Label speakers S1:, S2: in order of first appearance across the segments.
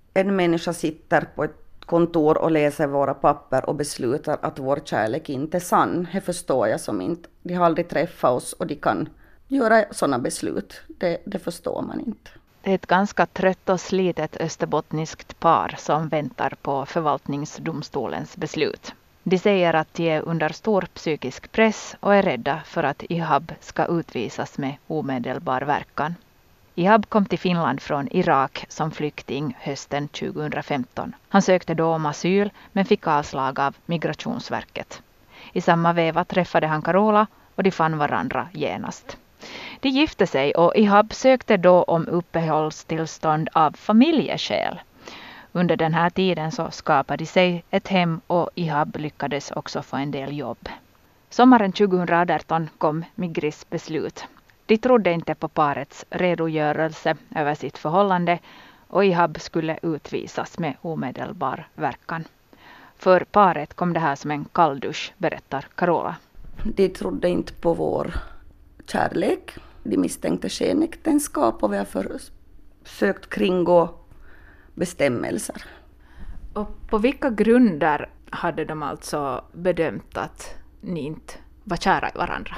S1: en människa sitter på ett kontor och läser våra papper och beslutar att vår kärlek inte är sann. Det förstår jag som inte. De har aldrig träffat oss och de kan göra sådana beslut. Det förstår man inte.
S2: Det är ett ganska trött och slitet österbottniskt par som väntar på förvaltningsdomstolens beslut. De säger att de är under stor psykisk press och är rädda för att Ihab ska utvisas med omedelbar verkan. Ihab kom till Finland från Irak som flykting hösten 2015. Han sökte då om asyl men fick avslag av Migrationsverket. I samma veva träffade han Carola och de fann varandra genast. De gifte sig och Ihab sökte då om uppehållstillstånd av familjeskäl. Under den här tiden så skapade de sig ett hem och Ihab lyckades också få en del jobb. Sommaren 2018 kom Migris beslut. De trodde inte på parets redogörelse över sitt förhållande och Ihab skulle utvisas med omedelbar verkan. För paret kom det här som en kalldusch, berättar Carola.
S1: De trodde inte på vår kärlek. De misstänkte skenäktenskap och vi har försökt kringgå bestämmelser.
S2: Och på vilka grunder hade de alltså bedömt att ni inte var kära i varandra?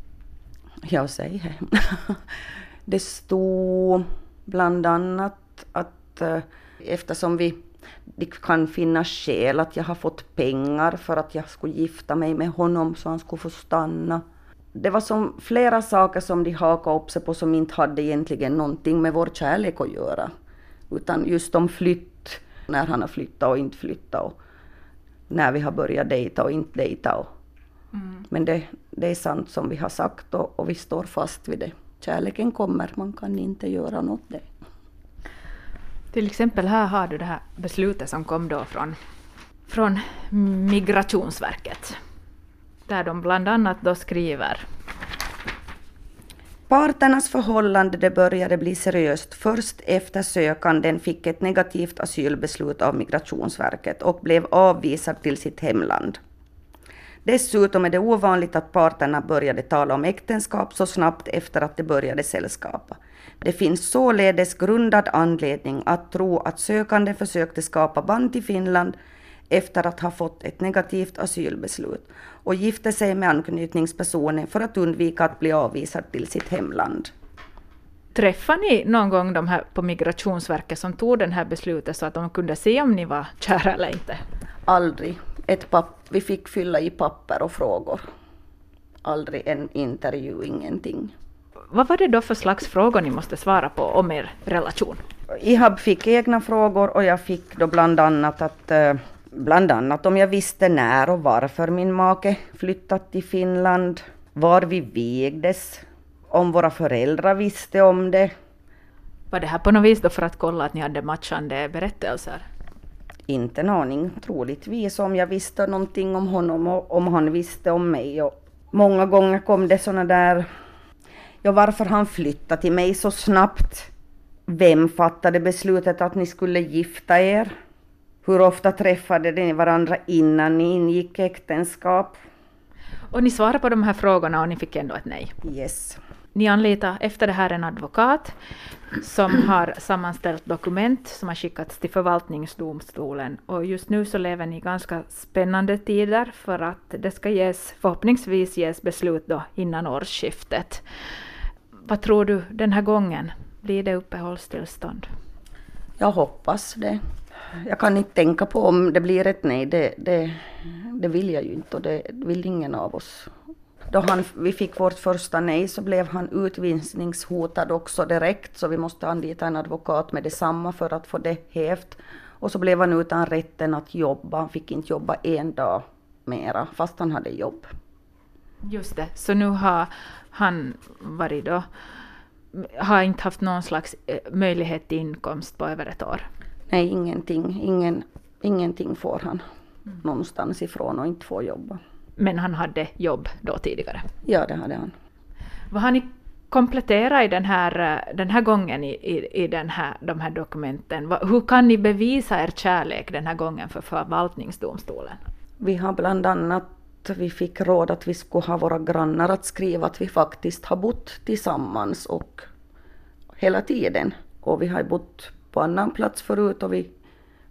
S1: Jag säger. Det stod bland annat att eftersom det kan finnas skäl att jag har fått pengar för att jag skulle gifta mig med honom så han skulle få stanna. Det var som flera saker som de hakade upp sig på som inte hade egentligen någonting med vår kärlek att göra. Utan just om flytt, när han har flyttat och inte flyttat och när vi har börjat dejta och inte dejta. Men det är sant som vi har sagt och vi står fast vid det. Kärleken kommer, man kan inte göra något det.
S2: Till exempel här har du det här beslutet som kom då från Migrationsverket. Där de bland annat då skriver:
S1: Parternas förhållande det började bli seriöst först efter sökanden fick ett negativt asylbeslut av Migrationsverket och blev avvisad till sitt hemland. Dessutom är det ovanligt att parterna började tala om äktenskap så snabbt efter att de började sällskapa. Det finns således grundad anledning att tro att sökande försökte skapa band till Finland efter att ha fått ett negativt asylbeslut och gifte sig med anknytningspersonen för att undvika att bli avvisad till sitt hemland.
S2: Träffade ni någon gång de här på Migrationsverket som tog den här beslutet så att de kunde se om ni var kära eller inte?
S1: Aldrig. Vi fick fylla i papper och frågor. Aldrig en intervju, ingenting.
S2: Vad var det då för slags frågor ni måste svara på om er relation?
S1: Ihab fick egna frågor och jag fick då bland annat om jag visste när och varför min make flyttat till Finland, var vi vigdes, om våra föräldrar visste om det.
S2: Var det här på något vis då för att kolla att ni hade matchande berättelser?
S1: Inte en aning, troligtvis om jag visste någonting om honom och om han visste om mig. Och många gånger kom det såna där, varför han flyttade till mig så snabbt? Vem fattade beslutet att ni skulle gifta er? Hur ofta träffade ni varandra innan ni ingick äktenskap?
S2: Och ni svarade på de här frågorna och ni fick ändå ett nej?
S1: Yes.
S2: Ni anlitar efter det här en advokat som har sammanställt dokument som har skickats till förvaltningsdomstolen. Och just nu så lever ni i ganska spännande tider för att det ska förhoppningsvis ges beslut då innan årsskiftet. Vad tror du den här gången? Blir det uppehållstillstånd?
S1: Jag hoppas det. Jag kan inte tänka på om det blir ett nej. Det vill jag ju inte och det vill ingen av oss. Då vi fick vårt första nej så blev han utvisningshotad också direkt. Så vi måste anlita en advokat med detsamma för att få det hävt. Och så blev han utan rätten att jobba. Han fick inte jobba en dag mera fast han hade jobb.
S2: Just det. Så nu har han varit då, har inte haft någon slags möjlighet till inkomst på över ett år?
S1: Nej, ingenting får han någonstans ifrån och inte får jobba.
S2: Men han hade jobb då tidigare?
S1: Ja, det hade han.
S2: Vad har ni kompletterat i den här gången i de här dokumenten? Hur kan ni bevisa er kärlek den här gången för förvaltningsdomstolen?
S1: Vi har bland annat, vi fick råd att vi skulle ha våra grannar att skriva att vi faktiskt har bott tillsammans och hela tiden. Och vi har bott på annan plats förut och vi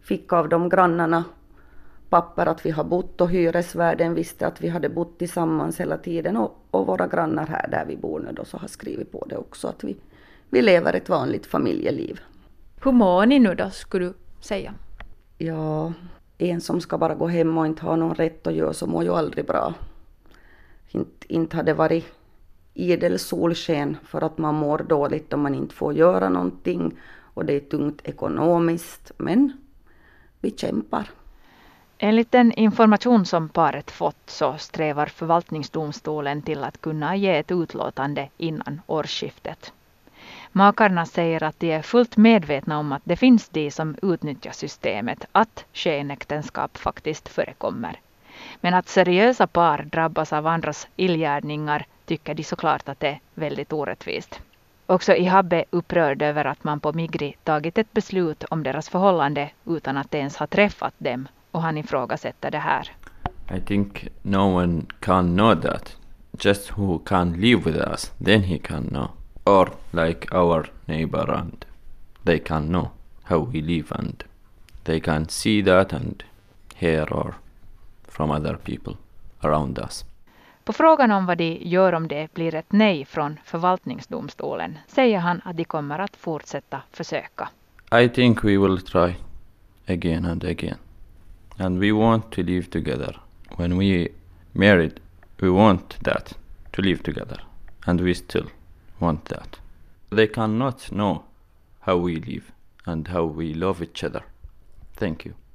S1: fick av de grannarna papper att vi har bott, och hyresvärden visste att vi hade bott tillsammans hela tiden, och våra grannar här där vi bor nu då så har skrivit på det också, att vi lever ett vanligt familjeliv.
S3: Hur mår ni nu då, skulle du säga?
S1: Ja, en som ska bara gå hem och inte ha någon rätt att göra så mår ju aldrig bra. Inte har det varit idel solsken för att man mår dåligt om man inte får göra någonting, och det är tungt ekonomiskt, men vi kämpar.
S2: Enligt den information som paret fått så strävar förvaltningsdomstolen till att kunna ge ett utlåtande innan årsskiftet. Makarna säger att de är fullt medvetna om att det finns de som utnyttjar systemet, att skenäktenskap faktiskt förekommer. Men att seriösa par drabbas av andras illgärningar tycker de såklart att det är väldigt orättvist. Också Ihabbe upprörd över att man på Migri tagit ett beslut om deras förhållande utan att ens ha träffat dem, och han ifrågasätter det här.
S4: I think no one can know that. Just who can live with us, then he can know. Or like our neighbor, and they can know how we live, and they can see that and hear or from other people around us.
S2: På frågan om vad de gör om det blir ett nej från förvaltningsdomstolen säger han att de kommer att fortsätta försöka.
S4: I think we will try again and again. And we want to live together. When we married, we want that, to live together. And we still want that. They cannot know how we live and how we love each other. Thank you.